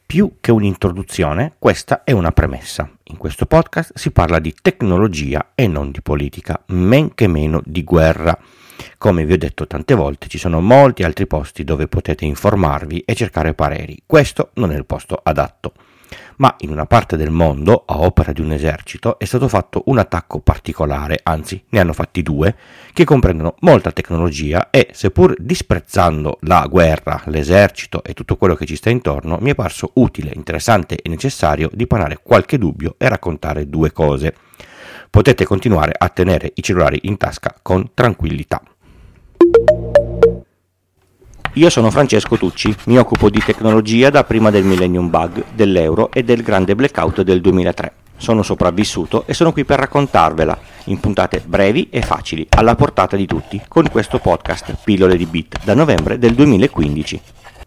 Più che un'introduzione, questa è una premessa. In questo podcast si parla di tecnologia e non di politica, men che meno di guerra. Come vi ho detto tante volte, ci sono molti altri posti dove potete informarvi e cercare pareri. Questo non è il posto adatto. Ma in una parte del mondo, a opera di un esercito, è stato fatto un attacco particolare, anzi ne hanno fatti due, che comprendono molta tecnologia e, seppur disprezzando la guerra, l'esercito e tutto quello che ci sta intorno, mi è parso utile, interessante e necessario dipanare qualche dubbio e raccontare due cose. Potete continuare a tenere i cellulari in tasca con tranquillità. Io sono Francesco Tucci, mi occupo di tecnologia da prima del Millennium Bug, dell'euro e del grande blackout del 2003. Sono sopravvissuto e sono qui per raccontarvela, in puntate brevi e facili, alla portata di tutti, con questo podcast Pillole di Bit, da novembre del 2015.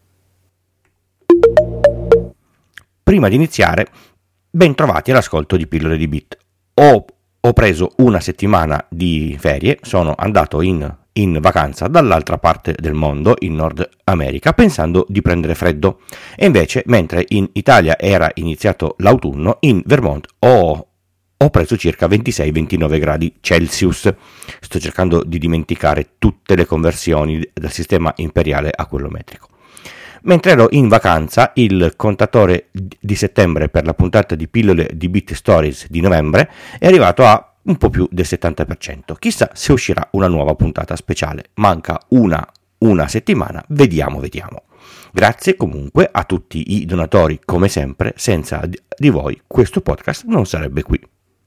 Prima di iniziare, ben trovati all'ascolto di Pillole di Bit. Ho preso una settimana di ferie, sono andato in vacanza dall'altra parte del mondo, in Nord America, pensando di prendere freddo. E invece, mentre in Italia era iniziato l'autunno, in Vermont ho preso circa 26-29 gradi Celsius. Sto cercando di dimenticare tutte le conversioni dal sistema imperiale a quello metrico. Mentre ero in vacanza, il contatore di settembre per la puntata di Pillole di Bit Stories di novembre è arrivato a un po' più del 70%. Chissà se uscirà una nuova puntata speciale. Manca una settimana, vediamo. Grazie comunque a tutti i donatori, come sempre, senza di voi questo podcast non sarebbe qui.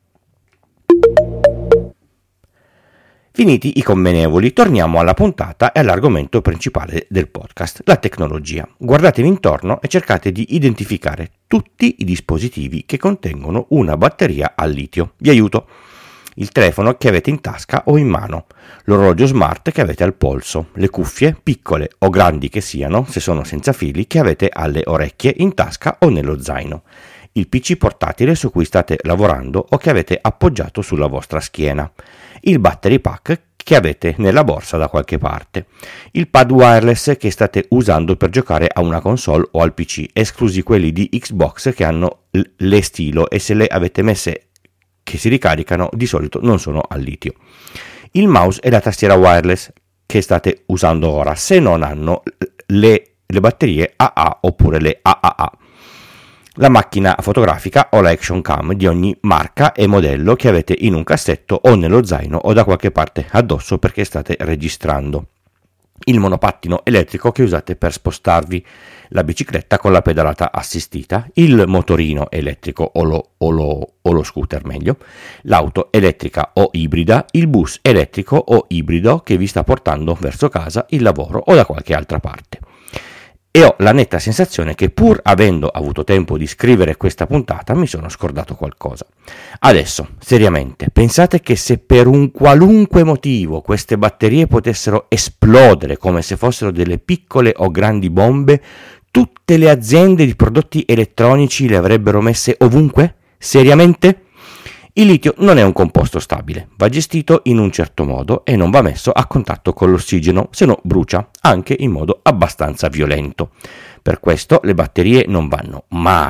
Finiti i convenevoli, torniamo alla puntata e all'argomento principale del podcast, la tecnologia. Guardatevi intorno e cercate di identificare tutti i dispositivi che contengono una batteria al litio. Vi aiuto. Il telefono che avete in tasca o in mano, l'orologio smart che avete al polso, le cuffie, piccole o grandi che siano, se sono senza fili, che avete alle orecchie, in tasca o nello zaino, il PC portatile su cui state lavorando o che avete appoggiato sulla vostra schiena, il battery pack che avete nella borsa da qualche parte, il pad wireless che state usando per giocare a una console o al PC, esclusi quelli di Xbox che hanno le stilo e se le avete messe che si ricaricano di solito non sono al litio, il mouse e la tastiera wireless che state usando ora se non hanno le batterie AA oppure le AAA, la macchina fotografica o la action cam di ogni marca e modello che avete in un cassetto o nello zaino o da qualche parte addosso perché state registrando, il monopattino elettrico che usate per spostarvi, la bicicletta con la pedalata assistita, il motorino elettrico o lo scooter meglio, l'auto elettrica o ibrida, il bus elettrico o ibrido che vi sta portando verso casa, il lavoro o da qualche altra parte. E ho la netta sensazione che pur avendo avuto tempo di scrivere questa puntata mi sono scordato qualcosa. Adesso, seriamente, pensate che se per un qualunque motivo queste batterie potessero esplodere come se fossero delle piccole o grandi bombe, tutte le aziende di prodotti elettronici le avrebbero messe ovunque? Seriamente? Il litio non è un composto stabile, va gestito in un certo modo e non va messo a contatto con l'ossigeno, se no brucia, anche in modo abbastanza violento. Per questo le batterie non vanno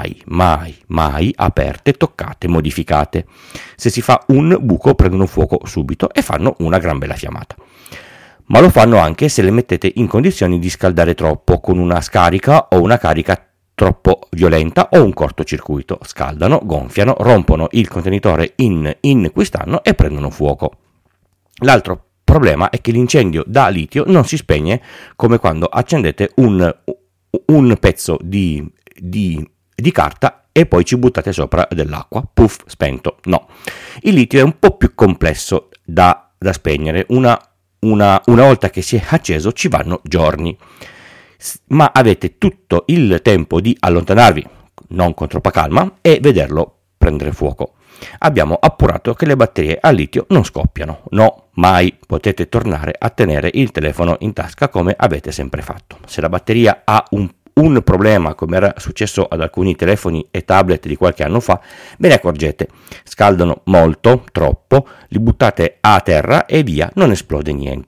mai aperte, toccate, modificate. Se si fa un buco prendono fuoco subito e fanno una gran bella fiammata. Ma lo fanno anche se le mettete in condizioni di scaldare troppo con una scarica o una carica troppo violenta o un cortocircuito, scaldano, gonfiano, rompono il contenitore in cui stanno e prendono fuoco. L'altro problema è che l'incendio da litio non si spegne come quando accendete un pezzo di carta e poi ci buttate sopra dell'acqua, puff, spento. No, il litio è un po' più complesso da spegnere, una volta che si è acceso ci vanno giorni. Ma avete tutto il tempo di allontanarvi, non con troppa calma, e vederlo prendere fuoco. Abbiamo appurato che le batterie a litio non scoppiano. No, mai. Potete tornare a tenere il telefono in tasca come avete sempre fatto. Se la batteria ha un problema, come era successo ad alcuni telefoni e tablet di qualche anno fa, ve ne accorgete. Scaldano molto, troppo, li buttate a terra e via, non esplode niente.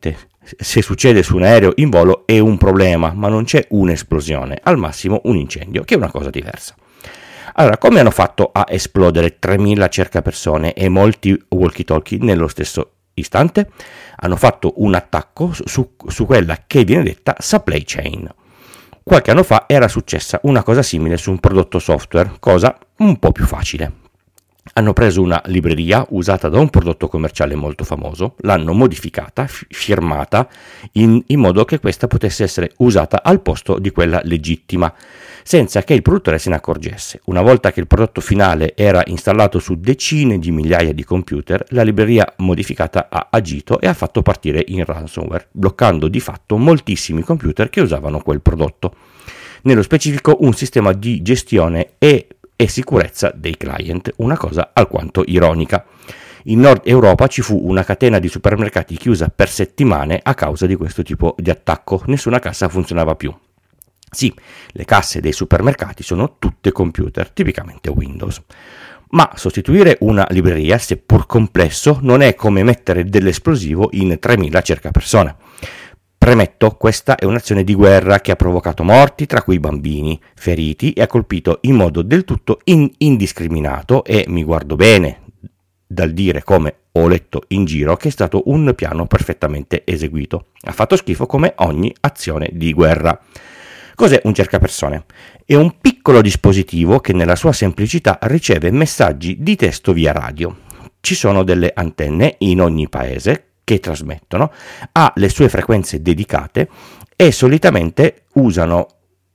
Se succede su un aereo in volo è un problema, ma non c'è un'esplosione, al massimo un incendio, che è una cosa diversa. Allora, come hanno fatto a esplodere 3.000 circa persone e molti walkie-talkie nello stesso istante? Hanno fatto un attacco su quella che viene detta supply chain. Qualche anno fa era successa una cosa simile su un prodotto software, cosa un po' più facile. Hanno preso una libreria usata da un prodotto commerciale molto famoso, l'hanno modificata, firmata, in modo che questa potesse essere usata al posto di quella legittima, senza che il produttore se ne accorgesse. Una volta che il prodotto finale era installato su decine di migliaia di computer, la libreria modificata ha agito e ha fatto partire in ransomware, bloccando di fatto moltissimi computer che usavano quel prodotto. Nello specifico un sistema di gestione e sicurezza dei client, una cosa alquanto ironica. In Nord Europa ci fu una catena di supermercati chiusa per settimane a causa di questo tipo di attacco, nessuna cassa funzionava più. Sì, le casse dei supermercati sono tutte computer, tipicamente Windows. Ma sostituire una libreria, seppur complesso, non è come mettere dell'esplosivo in 3.000 circa persone. Premetto, questa è un'azione di guerra che ha provocato morti, tra cui bambini, feriti e ha colpito in modo del tutto indiscriminato e mi guardo bene dal dire, come ho letto in giro, che è stato un piano perfettamente eseguito. Ha fatto schifo come ogni azione di guerra. Cos'è un cercapersone? È un piccolo dispositivo che nella sua semplicità riceve messaggi di testo via radio. Ci sono delle antenne in ogni paese che trasmettono, ha le sue frequenze dedicate e solitamente usano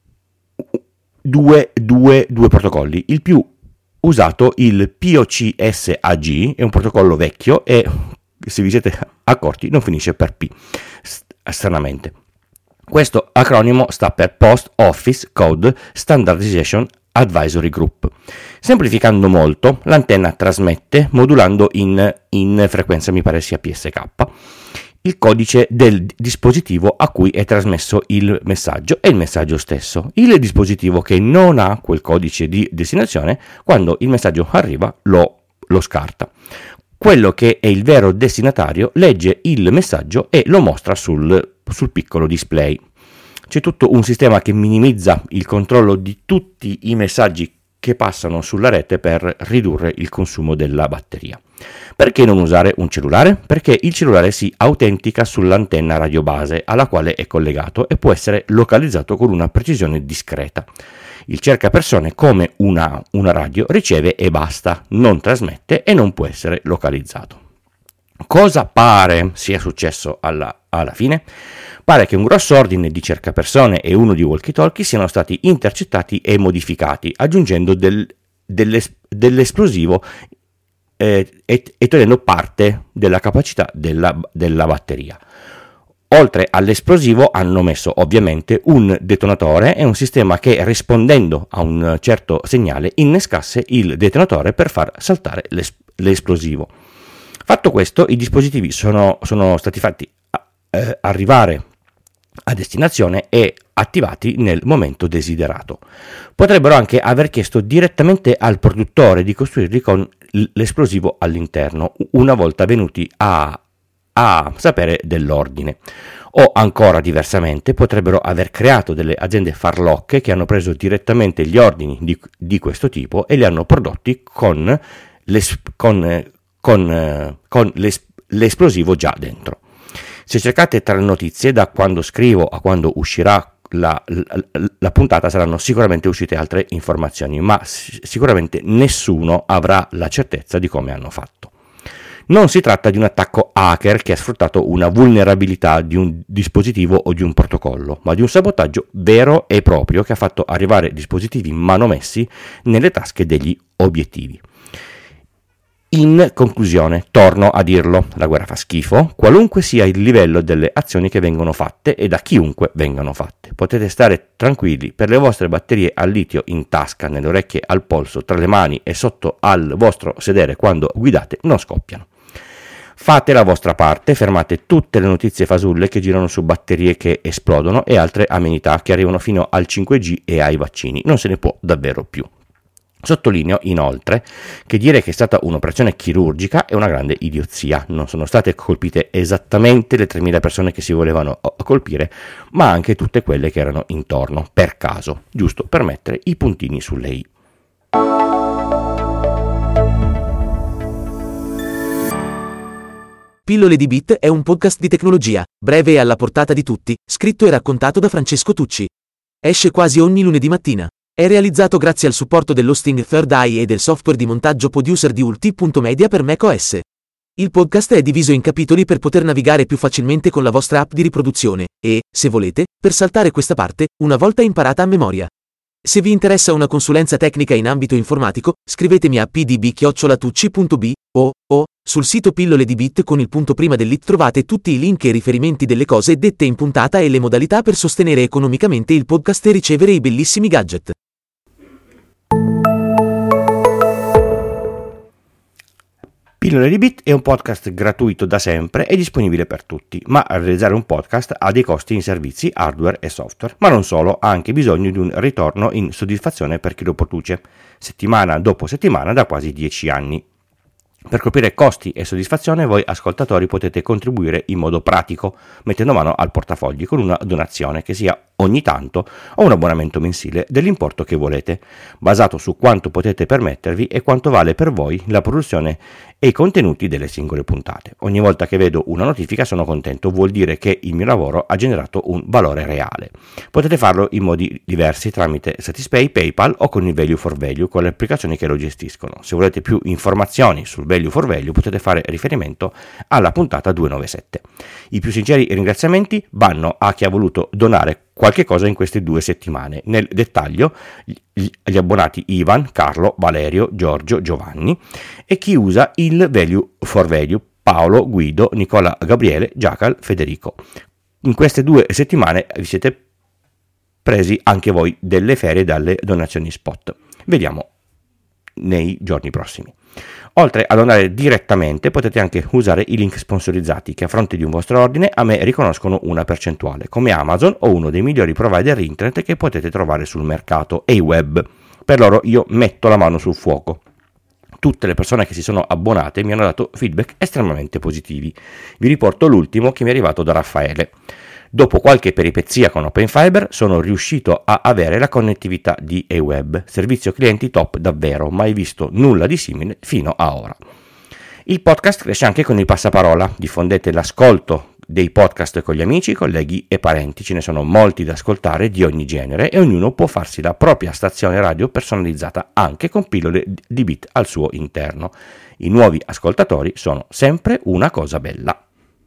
due protocolli. Il più usato, il POCSAG, è un protocollo vecchio e, se vi siete accorti, non finisce per P, stranamente. Questo acronimo sta per Post Office Code Standardization Advisory Group. Semplificando molto, l'antenna trasmette modulando in frequenza, mi pare sia PSK, il codice del dispositivo a cui è trasmesso il messaggio e il messaggio stesso. Il dispositivo che non ha quel codice di destinazione, quando il messaggio arriva lo scarta. Quello che è il vero destinatario legge il messaggio e lo mostra sul piccolo display. C'è tutto un sistema che minimizza il controllo di tutti i messaggi che passano sulla rete per ridurre il consumo della batteria. Perché non usare un cellulare? Perché il cellulare si autentica sull'antenna radio base alla quale è collegato e può essere localizzato con una precisione discreta. Il cercapersone, come una radio, riceve e basta, non trasmette e non può essere localizzato. Cosa pare sia successo alla fine? Pare che un grosso ordine di cercapersone e uno di walkie-talkie siano stati intercettati e modificati, aggiungendo dell'esplosivo e togliendo parte della capacità della batteria. Oltre all'esplosivo hanno messo ovviamente un detonatore e un sistema che, rispondendo a un certo segnale, innescasse il detonatore per far saltare l'esplosivo. Fatto questo, i dispositivi sono stati fatti arrivare a destinazione e attivati nel momento desiderato. Potrebbero anche aver chiesto direttamente al produttore di costruirli con l'esplosivo all'interno, una volta venuti a sapere dell'ordine. O ancora diversamente, potrebbero aver creato delle aziende farlocche che hanno preso direttamente gli ordini di questo tipo e li hanno prodotti con l'esplosivo già dentro. Se cercate tra le notizie, da quando scrivo a quando uscirà la puntata, saranno sicuramente uscite altre informazioni, ma sicuramente nessuno avrà la certezza di come hanno fatto. Non si tratta di un attacco hacker che ha sfruttato una vulnerabilità di un dispositivo o di un protocollo, ma di un sabotaggio vero e proprio che ha fatto arrivare dispositivi manomessi nelle tasche degli obiettivi. In conclusione, torno a dirlo, la guerra fa schifo, qualunque sia il livello delle azioni che vengono fatte e da chiunque vengano fatte. Potete stare tranquilli, per le vostre batterie al litio in tasca, nelle orecchie, al polso, tra le mani e sotto al vostro sedere quando guidate, non scoppiano. Fate la vostra parte, fermate tutte le notizie fasulle che girano su batterie che esplodono e altre amenità che arrivano fino al 5G e ai vaccini, non se ne può davvero più. Sottolineo inoltre che dire che è stata un'operazione chirurgica è una grande idiozia. Non sono state colpite esattamente le 3.000 persone che si volevano colpire, ma anche tutte quelle che erano intorno, per caso, giusto per mettere i puntini sulle i. Pillole di Bit è un podcast di tecnologia, breve e alla portata di tutti, scritto e raccontato da Francesco Tucci. Esce quasi ogni lunedì mattina. È realizzato grazie al supporto dell'hosting Third Eye e del software di montaggio producer di Ulti.media per macOS. Il podcast è diviso in capitoli per poter navigare più facilmente con la vostra app di riproduzione e, se volete, per saltare questa parte, una volta imparata a memoria. Se vi interessa una consulenza tecnica in ambito informatico, scrivetemi a pdb@tucci.b o sul sito Pillole di Bit con il punto prima dell'it trovate tutti i link e riferimenti delle cose dette in puntata e le modalità per sostenere economicamente il podcast e ricevere i bellissimi gadget. Pillole di Bit è un podcast gratuito da sempre e disponibile per tutti, ma realizzare un podcast ha dei costi in servizi, hardware e software. Ma non solo, ha anche bisogno di un ritorno in soddisfazione per chi lo produce, settimana dopo settimana da quasi 10 anni. Per coprire costi e soddisfazione voi ascoltatori potete contribuire in modo pratico, mettendo mano al portafogli con una donazione che sia ogni tanto o un abbonamento mensile dell'importo che volete, basato su quanto potete permettervi e quanto vale per voi la produzione e i contenuti delle singole puntate. Ogni volta che vedo una notifica sono contento, vuol dire che il mio lavoro ha generato un valore reale. Potete farlo in modi diversi tramite Satispay, PayPal o con il Value for Value con le applicazioni che lo gestiscono. Se volete più informazioni sul Value for Value potete fare riferimento alla puntata 297. I più sinceri ringraziamenti vanno a chi ha voluto donare qualche cosa in queste 2 settimane. Nel dettaglio gli abbonati Ivan, Carlo, Valerio, Giorgio, Giovanni e chi usa il Value for Value, Paolo, Guido, Nicola, Gabriele, Giacal, Federico. In queste 2 settimane vi siete presi anche voi delle ferie dalle donazioni spot. Vediamo nei giorni prossimi. Oltre a donare direttamente potete anche usare i link sponsorizzati che a fronte di un vostro ordine a me riconoscono una percentuale, come Amazon o uno dei migliori provider internet che potete trovare sul mercato e web. Per loro io metto la mano sul fuoco. Tutte le persone che si sono abbonate mi hanno dato feedback estremamente positivi. Vi riporto l'ultimo che mi è arrivato da Raffaele. Dopo qualche peripezia con OpenFiber sono riuscito a avere la connettività di eWeb, servizio clienti top davvero, mai visto nulla di simile fino a ora. Il podcast cresce anche con il passaparola, diffondete l'ascolto dei podcast con gli amici, colleghi e parenti, ce ne sono molti da ascoltare di ogni genere e ognuno può farsi la propria stazione radio personalizzata anche con pillole di bit al suo interno. I nuovi ascoltatori sono sempre una cosa bella.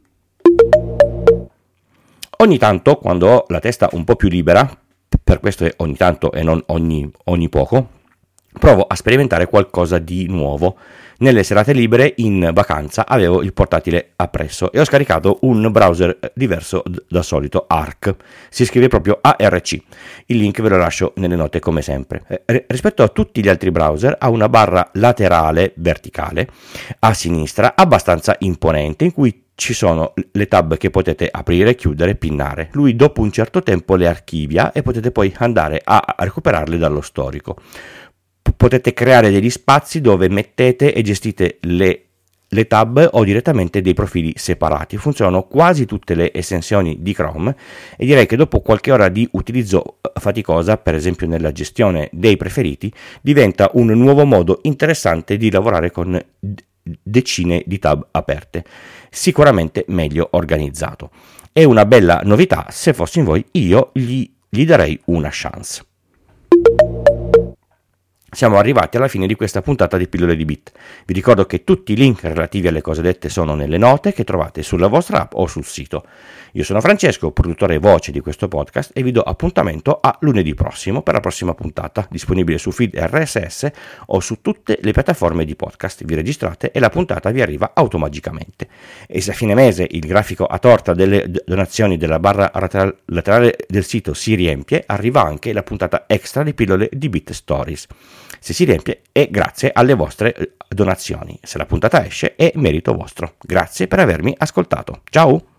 Ogni tanto, quando ho la testa un po' più libera, per questo è ogni tanto e non ogni poco, provo a sperimentare qualcosa di nuovo. Nelle serate libere in vacanza avevo il portatile appresso e ho scaricato un browser diverso dal solito, Arc. Si scrive proprio ARC. Il link ve lo lascio nelle note come sempre. Rispetto a tutti gli altri browser ha una barra laterale verticale a sinistra abbastanza imponente in cui ci sono le tab che potete aprire, chiudere, pinnare. Lui dopo un certo tempo le archivia e potete poi andare a recuperarle dallo storico. Potete creare degli spazi dove mettete e gestite le tab o direttamente dei profili separati. Funzionano quasi tutte le estensioni di Chrome e direi che dopo qualche ora di utilizzo faticosa, per esempio nella gestione dei preferiti, diventa un nuovo modo interessante di lavorare con decine di tab aperte, sicuramente meglio organizzato. È una bella novità, se fossi in voi io gli darei una chance. Siamo arrivati alla fine di questa puntata di Pillole di Bit. Vi ricordo che tutti i link relativi alle cose dette sono nelle note che trovate sulla vostra app o sul sito. Io sono Francesco, produttore voce di questo podcast e vi do appuntamento a lunedì prossimo per la prossima puntata, disponibile su feed RSS o su tutte le piattaforme di podcast. Vi registrate e la puntata vi arriva automagicamente. E se a fine mese il grafico a torta delle donazioni della barra laterale del sito si riempie, arriva anche la puntata extra di Pillole di Bit Stories. Se si riempie è grazie alle vostre donazioni. Se la puntata esce è merito vostro. Grazie per avermi ascoltato. Ciao!